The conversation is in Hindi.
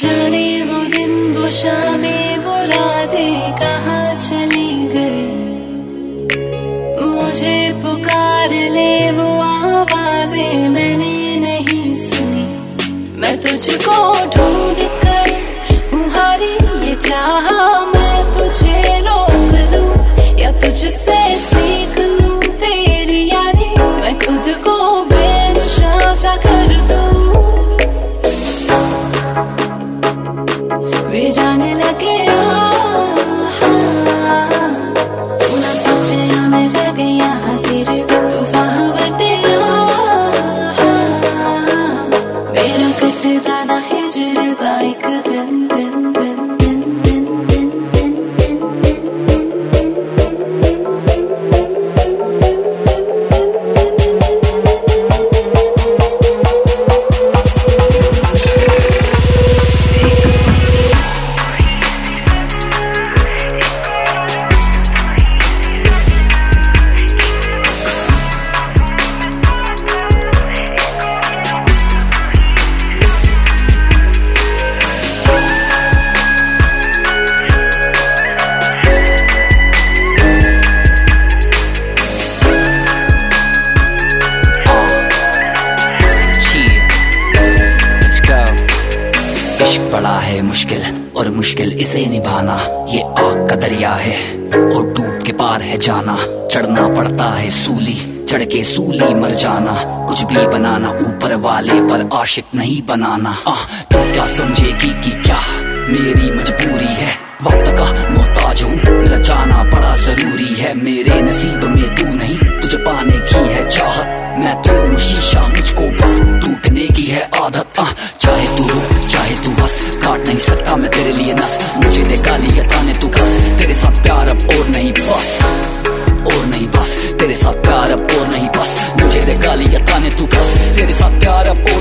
जाने वो दिन वो शामें वो रातें कहाँ चली गई। मुझे पुकार ले वो आवाजें मैंने नहीं सुनी। मैं तुझको ढूंढ कर हूँ हारी, ये चाहा मैं तुझे रोक लूं या तुझसे सीख लूं तेरी यारी। मैं खुद को बेनशा सा कर दूं। वे जाने लगे तू ना सोचे मैं रह गया तेरे तूफान बटे। मेरा कटदा ना हिजर दा एक दिन दिन दिन दिन दिन दिन दिन दिन बड़ा है मुश्किल और मुश्किल इसे निभाना। ये आग का दरिया है और डूब के पार है जाना। चढ़ना पड़ता है सूली, चढ़ के सूली मर जाना। कुछ भी बनाना ऊपर वाले पर आशिक नहीं बनाना। तू क्या समझेगी कि क्या मेरी मजबूरी है। वक्त का मोहताज हूँ, मेरा जाना बड़ा जरूरी है। मेरे नसीब में तू नहीं, तुझे पाने की है चाहत। मैं तो हूँ शीशा, मुझको बस टूटने की है आदत। चाहे तू रो चाहे तू हंस, काट नहीं सकता मैं तेरे लिए नस। मुझे दे गाली या ताने तू कस, तेरे साथ प्यार अब और नहीं बस, और नहीं बस। तेरे साथ प्यार अब और नहीं बस, मुझे दे गाली या ताने तू कस, तेरे साथ प्यार अब